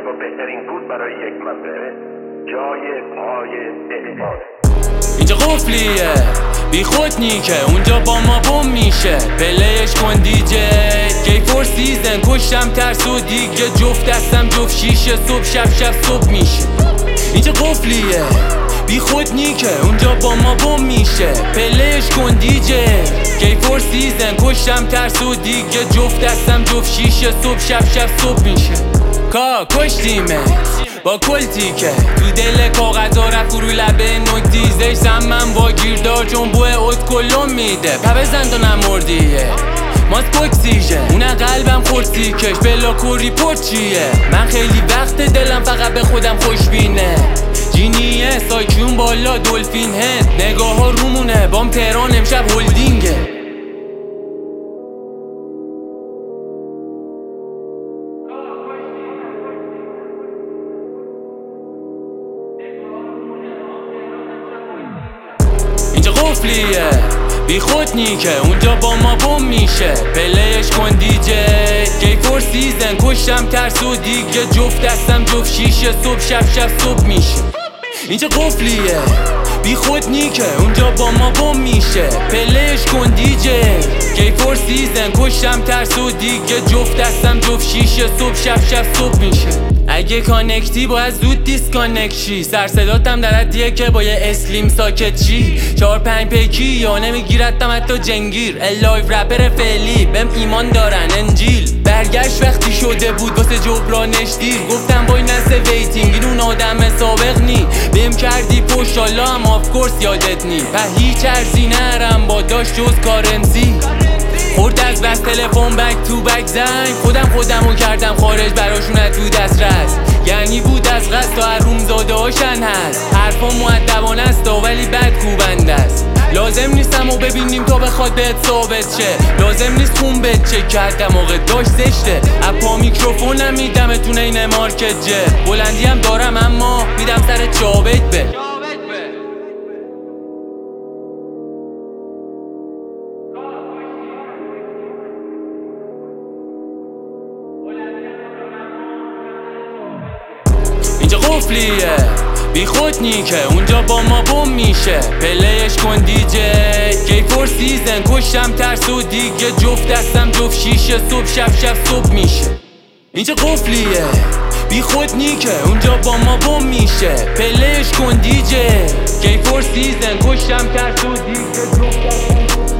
با بهترین پول برای یک مسئله جای پای اعتماد. اینجا قفلیه بی خود نیکه، اونجا با ما بوم میشه. پلیش کن دیجی کی فور سیزن، کشتم ترس و دیگه جفت دستم جفت شیشه، صبح شب صبح میشه. اینجا قفلیه بی خود نیکه، اونجا با ما بوم میشه. پلیش کن دیجی کی فور سیزن، کشتم ترس و دیگه جفت دستم جفت شیشه، صبح شب صبح میشه. کشتیمه با کلتیکه تو دل کاغذا رفت روی لبه نوتیزش سمم با گیردار چون بوه اوت کلم میده. بزن تو نمردیه ماست ککسیژن، اونه قلبم خورسیکش بلا کوری پرد چیه. من خیلی وقت دلم فقط به خودم خوشبینه. جینیه سایکیون بالا دولفین هند، نگاه ها رومونه بام تهران امشب هولدینگه. اینجا قفلیه بی خود نیکه، اونجا با ما بوم میشه. پلیش کن دیجی کی فور سیزن، کشتم ترس و دیگه جفت دستم جفت شیشه، صبح شب صبح میشه. اینجا قفلیه بی خود نیکه، اونجا با ما بوم میشه. پلیش کن دیجی کی فور سیزن، کشتم ترس و دیگه جفت دستم جفت شیشه، صبح شب صبح میشه. اگه کانکتی باید زود دیسکانکت شی، سر صداتم در حدیه که با یه اسلیم ساکت چی. 4-5 پیکی یا نمیگیرتم حتی جنگیر. لایو رپر فعلی بهم ایمان دارن انجیل. برگشت وقتی شده بود واسه جبرانش دیر، گفتم وای نسه ویتینگ این اون آدم سابق نی. بهم کردی پشت حالا هم آفکورس یادت نی. و هیچ ارزی نرم با داشت جز کارنسی. خورد از بس تلفن بک تو بک زنگ، خودمو کردم خارج براشون تو دسترس. یعنی بود از قصد تا رومزاده هاشن هست. حرفا مؤدبانه است ولی بد کوبنده است. لازم نیستم و ببینیم تا بخواد بهت ثابت شه. لازم نیست خون بهت چک کردم موقع داشت زشته. اپا میکروفونم میدمتون این مارکت جه. بلندی هم دارم اما میدم سر چابک به. اینجا قفلیه بی خود نیکه، اونجا با ما بوم میشه. پلیش کن دیجی کی فور سیزن، کشتم ترس و دیگه جفت دستم جفت شیشه، صبح شب صبح میشه. اینجا قفلیه بی خود نیکه، اونجا با ما بوم میشه. پلیش کن دیجی کی فور سیزن، کشتم ترس و دیگه جفت دستم